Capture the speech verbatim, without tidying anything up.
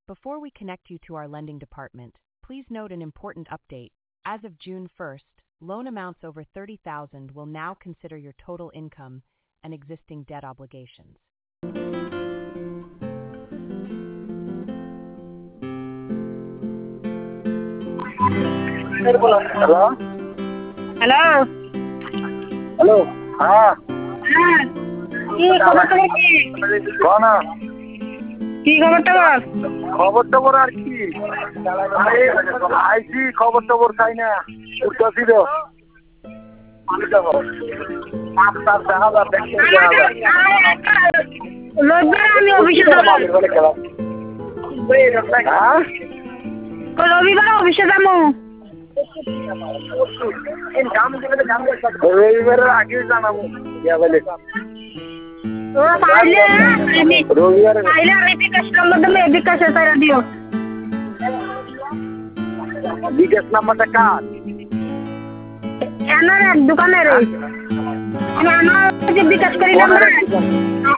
Before we connect you to our lending department, please note an important update. As of June first, loan amounts over thirty thousand will now consider your total income and existing debt obligations. Hello? Hello Hello? হ্যাঁ হ্যাঁ কি খবর টবর কি বল না কি খবর টবর খবর টবর আর কি আরে আইছি খবর টবর চাই না উঠতেছি তো আমি যাবো আপনার দেখা যাবে দেখতে রবিবার আমি অফিসে যাবো হ্যাঁ রবিবার অফিসে যাবো রবিবারের আগে জানাবো ও পাইলে রবিবারে পাইলে আমি বিকাশ নম্বর দিলে বিকাশে তারা দিও বিকাশ নাম্বারটা কার এনার এক দোকানের আমি আমার যে বিকাশ করি নাম্বার